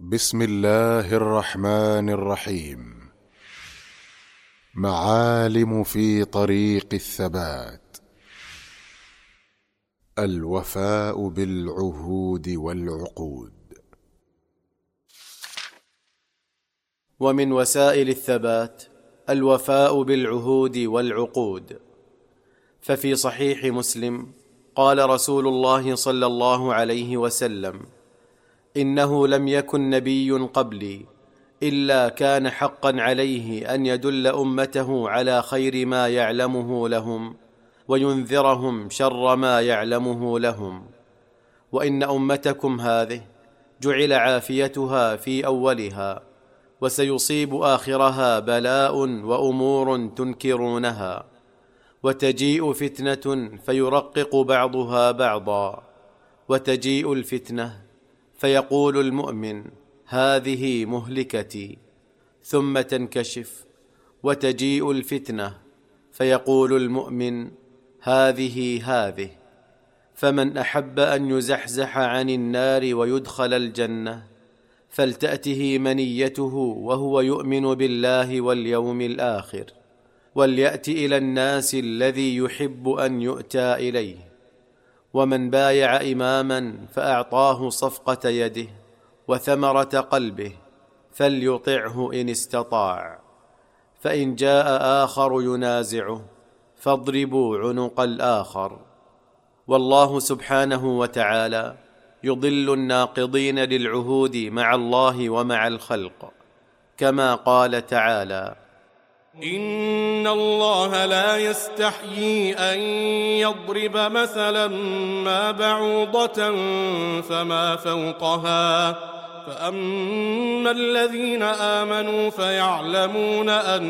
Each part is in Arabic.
بسم الله الرحمن الرحيم. معالم في طريق الثبات: الوفاء بالعهود والعقود. ومن وسائل الثبات الوفاء بالعهود والعقود. ففي صحيح مسلم قال رسول الله صلى الله عليه وسلم: إنه لم يكن نبي قبلي إلا كان حقا عليه أن يدل أمته على خير ما يعلمه لهم وينذرهم شر ما يعلمه لهم. وإن أمتكم هذه جعل عافيتها في أولها، وسيصيب آخرها بلاء وأمور تنكرونها، وتجيء فتنة فيرقق بعضها بعضا، وتجيء الفتنة فيقول المؤمن: هذه مهلكتي، ثم تنكشف، وتجيء الفتنة فيقول المؤمن: هذه. فمن أحب أن يزحزح عن النار ويدخل الجنة فلتأته منيته وهو يؤمن بالله واليوم الآخر، وليأت إلى الناس الذي يحب أن يؤتى إليه. ومن بايع إماما فأعطاه صفقة يده وثمرة قلبه فليطعه إن استطاع، فإن جاء آخر ينازعه فاضربوا عنق الآخر. والله سبحانه وتعالى يضل الناقضين للعهود مع الله ومع الخلق، كما قال تعالى: إن الله لا يستحيي أن يضرب مثلا ما بعوضة فما فوقها، فأما الذين آمنوا فيعلمون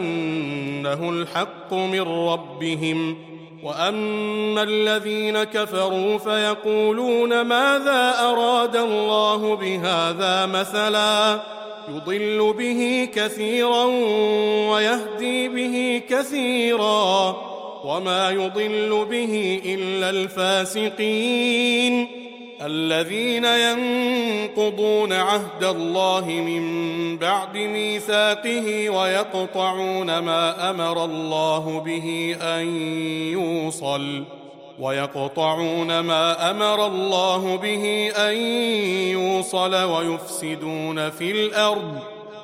أنه الحق من ربهم، وأما الذين كفروا فيقولون ماذا أراد الله بهذا مثلا، يضل به كثيرا ويهدي به كثيرا، وما يضل به إلا الفاسقين الذين ينقضون عهد الله من بعد ميثاقه ويقطعون ما أمر الله به أن يوصل ويفسدون في الأرض،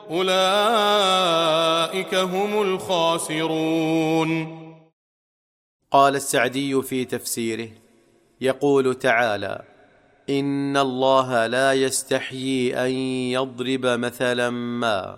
أولئك هم الخاسرون. قال السعدي في تفسيره: يقول تعالى: إن الله لا يستحيي أن يضرب مثلا ما،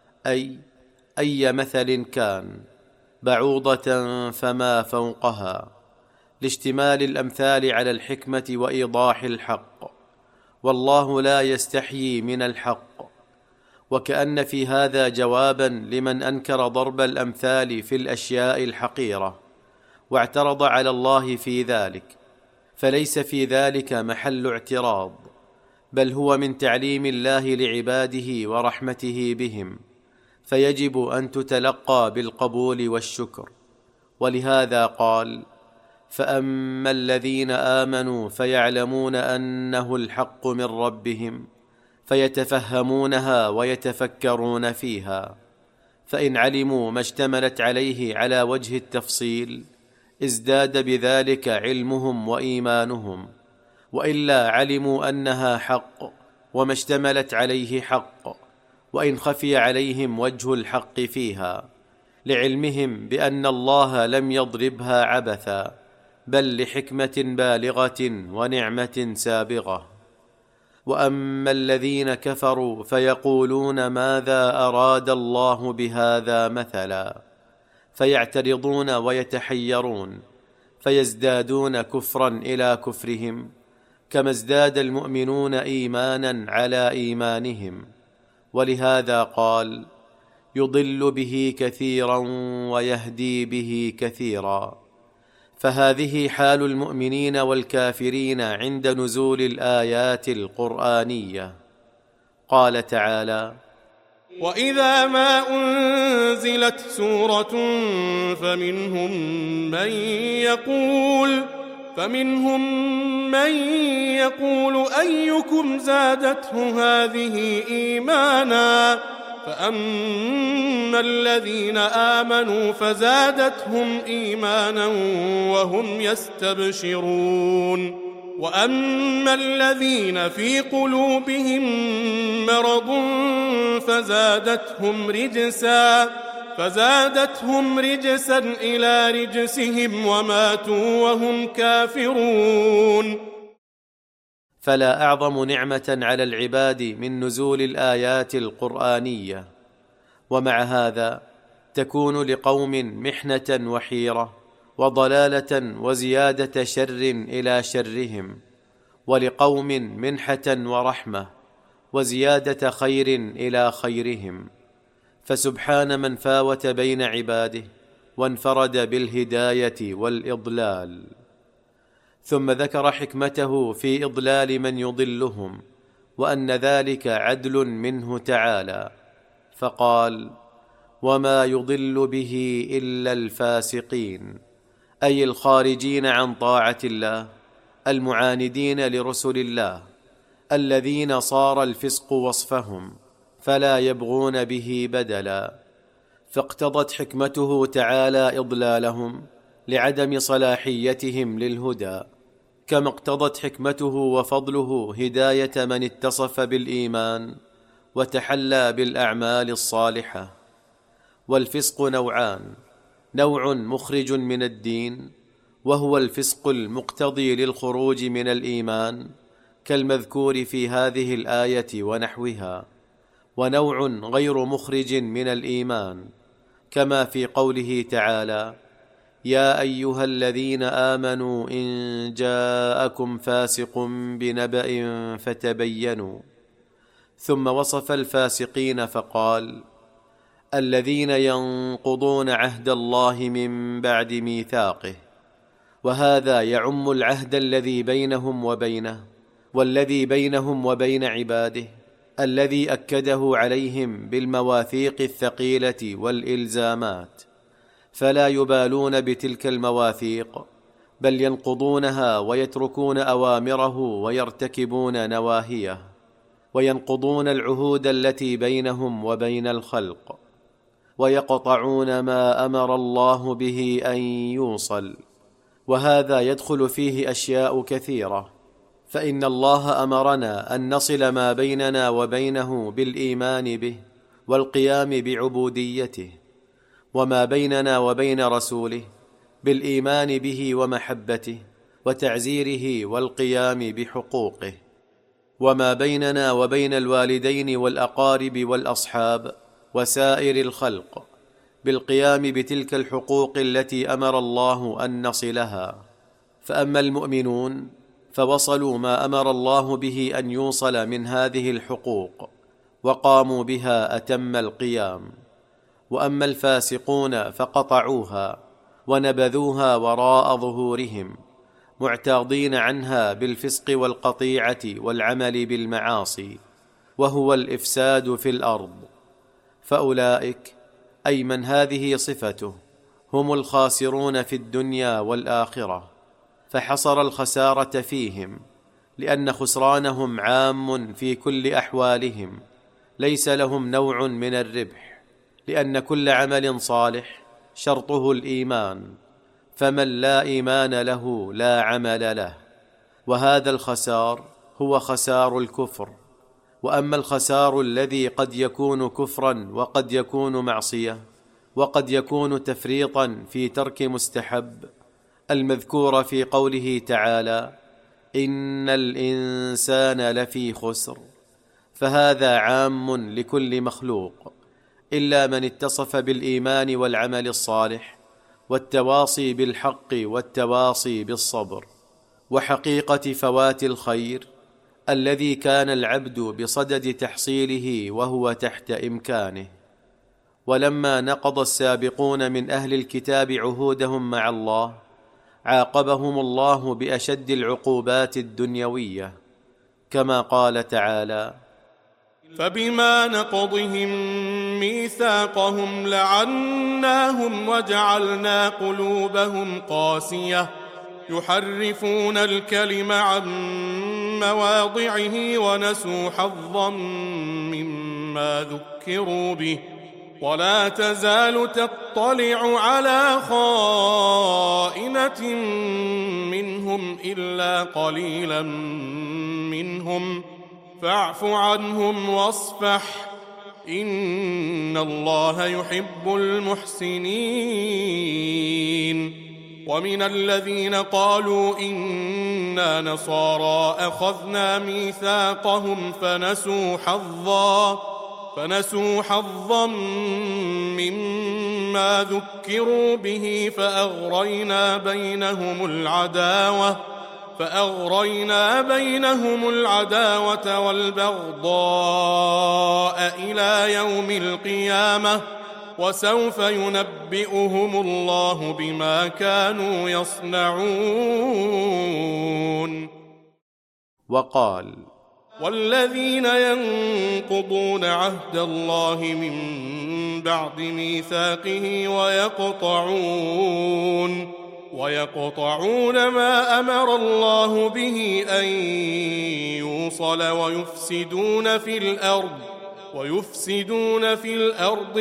أي مثل كان، بعوضة فما فوقها، لاشتمال الأمثال على الحكمة وإيضاح الحق، والله لا يستحيي من الحق. وكأن في هذا جوابا لمن أنكر ضرب الأمثال في الأشياء الحقيرة واعترض على الله في ذلك، فليس في ذلك محل اعتراض، بل هو من تعليم الله لعباده ورحمته بهم، فيجب أن تتلقى بالقبول والشكر. ولهذا قال: فأما الذين آمنوا فيعلمون أنه الحق من ربهم، فيتفهمونها ويتفكرون فيها، فإن علموا ما اشتملت عليه على وجه التفصيل ازداد بذلك علمهم وإيمانهم، وإلا علموا أنها حق وما اشتملت عليه حق، وإن خفي عليهم وجه الحق فيها، لعلمهم بأن الله لم يضربها عبثا، بل لحكمة بالغة ونعمة سابغة. وأما الذين كفروا فيقولون ماذا أراد الله بهذا مثلا، فيعترضون ويتحيرون، فيزدادون كفرا إلى كفرهم، كما ازداد المؤمنون إيمانا على إيمانهم. ولهذا قال: يضل به كثيرا ويهدي به كثيرا. فهذه حال المؤمنين والكافرين عند نزول الآيات القرآنية. قال تعالى: وإذا ما أنزلت سورة فمنهم من يقول فمنهم من يقول أيكم زادته هذه إيمانا فأما الذين آمنوا فزادتهم إيمانا وهم يستبشرون وأما الذين في قلوبهم مرض فزادتهم رجسا إلى رجسهم وماتوا وهم كافرون. فلا أعظم نعمة على العباد من نزول الآيات القرآنية، ومع هذا تكون لقوم محنة وحيرة وضلالة وزيادة شر إلى شرهم، ولقوم منحة ورحمة وزيادة خير إلى خيرهم. فسبحان من فاوت بين عباده وانفرد بالهداية والإضلال. ثم ذكر حكمته في إضلال من يضلهم، وأن ذلك عدل منه تعالى، فقال: وما يضل به إلا الفاسقين، أي الخارجين عن طاعة الله، المعاندين لرسل الله، الذين صار الفسق وصفهم فلا يبغون به بدلا. فاقتضت حكمته تعالى إضلالهم لعدم صلاحيتهم للهدى، كما اقتضت حكمته وفضله هداية من اتصف بالإيمان وتحلى بالأعمال الصالحة. والفسق نوعان: نوع مخرج من الدين، وهو الفسق المقتضي للخروج من الإيمان كالمذكور في هذه الآية ونحوها، ونوع غير مخرج من الإيمان، كما في قوله تعالى: يا أيها الذين آمنوا إن جاءكم فاسق بنبأ فتبينوا. ثم وصف الفاسقين فقال: الذين ينقضون عهد الله من بعد ميثاقه، وهذا يعم العهد الذي بينهم وبينه، والذي بينهم وبين عباده، الذي أكده عليهم بالمواثيق الثقيلة والإلزامات، فلا يبالون بتلك المواثيق، بل ينقضونها ويتركون أوامره ويرتكبون نواهيه، وينقضون العهود التي بينهم وبين الخلق، ويقطعون ما أمر الله به أن يوصل. وهذا يدخل فيه أشياء كثيرة، فإن الله أمرنا أن نصل ما بيننا وبينه بالإيمان به والقيام بعبوديته، وما بيننا وبين رسوله بالإيمان به ومحبته وتعزيره والقيام بحقوقه، وما بيننا وبين الوالدين والأقارب والأصحاب وسائر الخلق بالقيام بتلك الحقوق التي أمر الله أن نصلها. فأما المؤمنون فوصلوا ما أمر الله به أن يوصل من هذه الحقوق، وقاموا بها أتم القيام. وأما الفاسقون فقطعوها ونبذوها وراء ظهورهم، معتاضين عنها بالفسق والقطيعة والعمل بالمعاصي، وهو الإفساد في الأرض. فأولئك، أي من هذه صفته، هم الخاسرون في الدنيا والآخرة. فحصر الخسارة فيهم، لأن خسرانهم عام في كل أحوالهم، ليس لهم نوع من الربح، لأن كل عمل صالح شرطه الإيمان، فمن لا إيمان له لا عمل له، وهذا الخسار هو خسار الكفر. وأما الخسار الذي قد يكون كفرا وقد يكون معصية وقد يكون تفريطا في ترك مستحب، المذكور في قوله تعالى: إن الإنسان لفي خسر، فهذا عام لكل مخلوق، إلا من اتصف بالإيمان والعمل الصالح والتواصي بالحق والتواصي بالصبر. وحقيقة فوات الخير الذي كان العبد بصدد تحصيله وهو تحت إمكانه. ولما نقض السابقون من أهل الكتاب عهودهم مع الله، عاقبهم الله بأشد العقوبات الدنيوية، كما قال تعالى: فبما نقضهم ميثاقهم لعناهم وجعلنا قلوبهم قاسية يحرفون الكلم عن مواضعه ونسوا حظا مما ذكروا به ولا تزال تطلع على خائنة منهم إلا قليلا منهم فاعف عنهم واصفح إن الله يحب المحسنين. ومن الذين قالوا إنا نصارى أخذنا ميثاقهم فنسوا حظا مما ذكروا به فأغرينا بينهم العداوة والبغضاء إلى يوم القيامة وسوف ينبئهم الله بما كانوا يصنعون. وقال: والذين ينقضون عهد الله من بعد ميثاقه ويقطعون ما أمر الله به أن يوصل ويفسدون في الأرض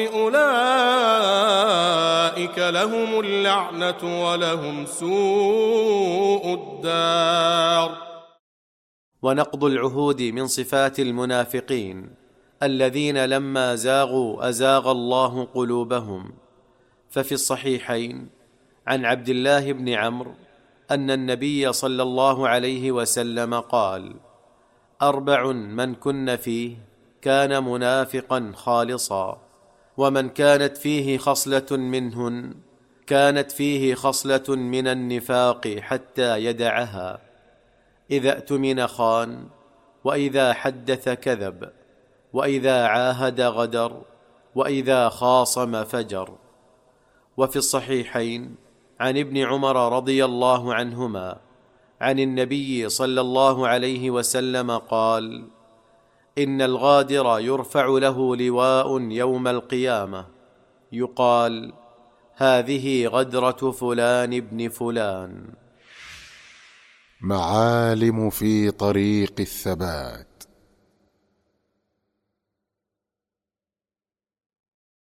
أولئك لهم اللعنة ولهم سوء الدار. ونقض العهود من صفات المنافقين الذين لما زاغوا أزاغ الله قلوبهم. ففي الصحيحين عن عبد الله بن عمرو أن النبي صلى الله عليه وسلم قال: 4 من كن فيه كان منافقا خالصا، ومن كانت فيه خصلة منهن كانت فيه خصلة من النفاق حتى يدعها: إذا اؤتمن خان، وإذا حدث كذب، وإذا عاهد غدر، وإذا خاصم فجر. وفي الصحيحين عن ابن عمر رضي الله عنهما عن النبي صلى الله عليه وسلم قال: إن الغادر يرفع له لواء يوم القيامة يقال: هذه غدرة فلان بن فلان. معالم في طريق الثبات.